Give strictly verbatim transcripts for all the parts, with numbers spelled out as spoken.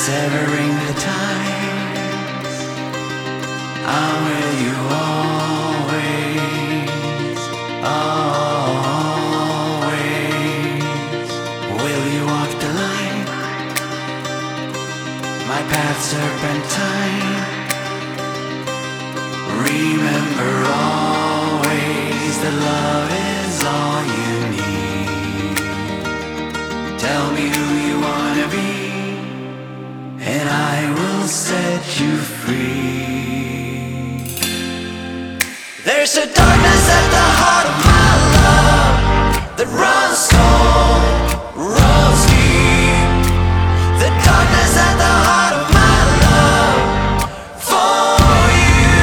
severing the ties. I'm with you always, always. Will you walk the line? My path serpentine. Remember always that love is all you need. Tell me who you wanna be, and I will set you free. There's a darkness at the heart of my love that runs cold, runs deep. The darkness at the heart of my love for you.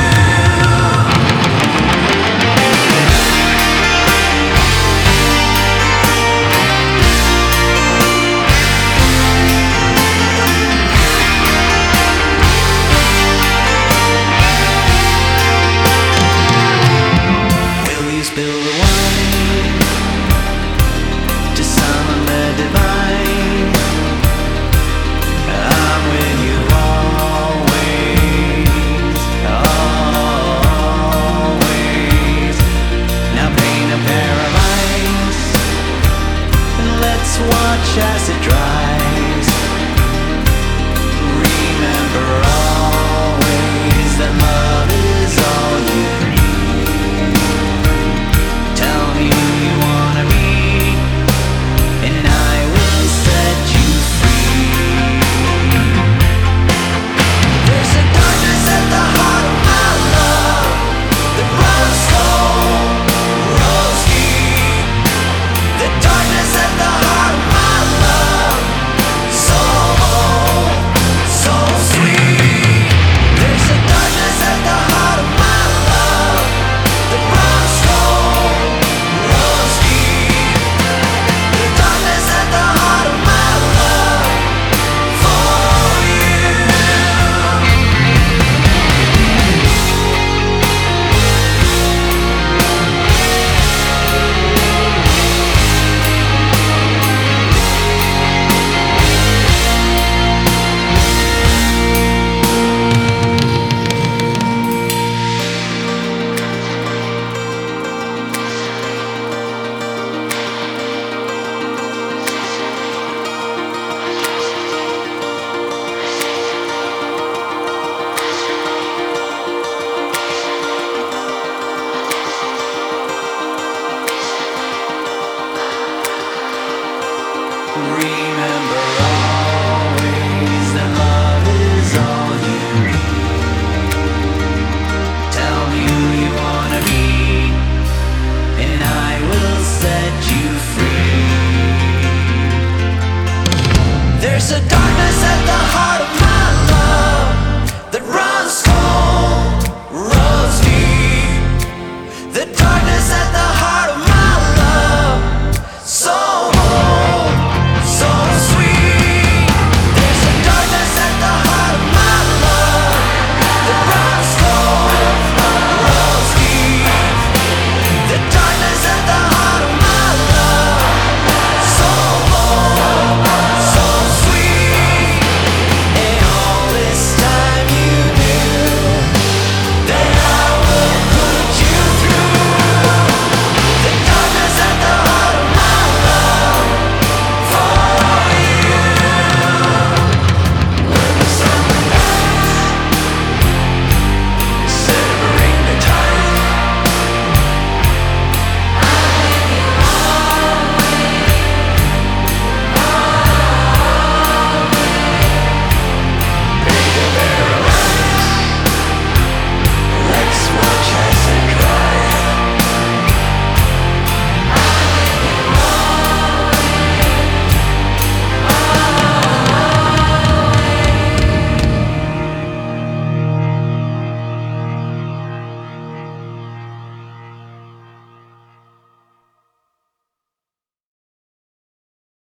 Will you spill the wine to summon the divine? I'm with you always, always. Now paint a pair of eyes and let's watch as it dries. Remember always that love is all you need. Tell me who you wanna be, and I will set you free. There's a darkness at the heart of my love that runs cold, runs deep. The darkness at the heart of my love, so bold, so sweet. There's a darkness at the heart of my love that runs cold, runs deep. The darkness at the heart of my love for you. Remember always that love is all you need. Tell me who you wanna be, and I will set you free. There's a darkness at the heart of